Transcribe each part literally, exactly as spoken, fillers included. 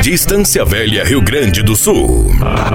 Distância Velha, Rio Grande do Sul.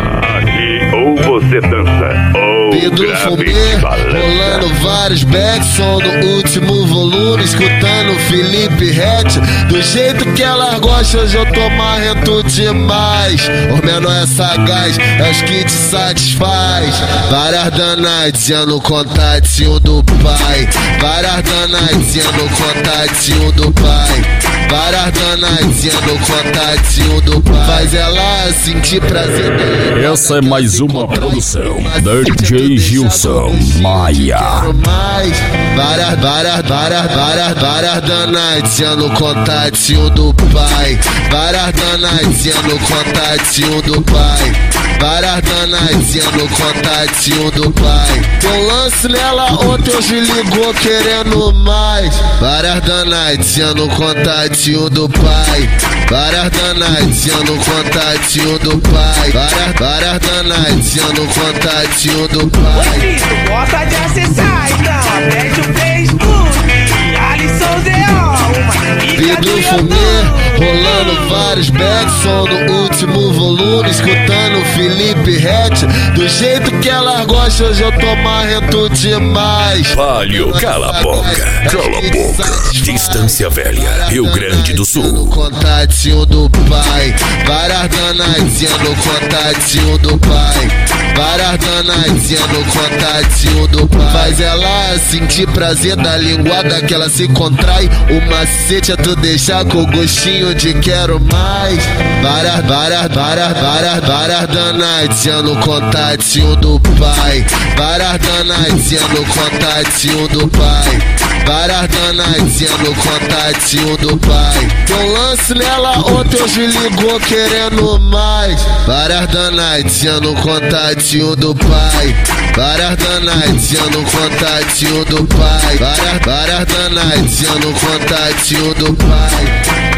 Aqui ou você dança ou Pedro Fumê, rolando vários backs, som no último volume, escutando Felipe Rett. Do jeito que ela gosta, hoje eu tô marrento demais. O menor é sagaz, é os que te satisfaz. Várias danadinhas no contatinho do pai. Várias danadinhas no contatinho do pai. Várias danadinhas no contatinho do pai. Faz ela sentir prazer dele. Essa é mais uma produção D J Gilson Maia. Mais. Várias, várias, várias, várias, várias danadinhas no contatinho do pai. Várias danadinhas no contatinho do pai. Várias danadinhas no contatinho do pai. Deu lance nela ontem, hoje ligou querendo mais. Várias danadinhas no contatinho do pai. Várias danadinhas no contatinho do pai. Várias, várias danadinhas no contatinho do pai. Oi, tu gosta de acessar, então aperte o Facebook. Alisson Z O, uma amiga Pedro do Fumê, YouTube. rolando vários backs, som no último volume, escutando Felipe Rett. Do jeito que ela gosta, hoje eu tô marrento demais. Palio, cala a boca, cala a boca. Distância Velha, Rio Grande do Sul. No contatinho do pai. Várias danadinhas no contatinho do pai. Várias danadinhas no contatinho do pai. Faz ela sentir prazer da linguada que ela se contrai. O macete é tu deixar com gostinho de quero mais. Várias, várias, várias, várias, várias danadinhas no contatinho do pai. Várias danadinhas no contatinho do pai. Várias danadinhas no contatinho do pai. Deu lance nela ontem, hoje ligou querendo mais. Várias danadinhas no contatinho do pai. Várias danadinhas no contatinho do pai. Várias, várias danadinhas no contatinho do pai.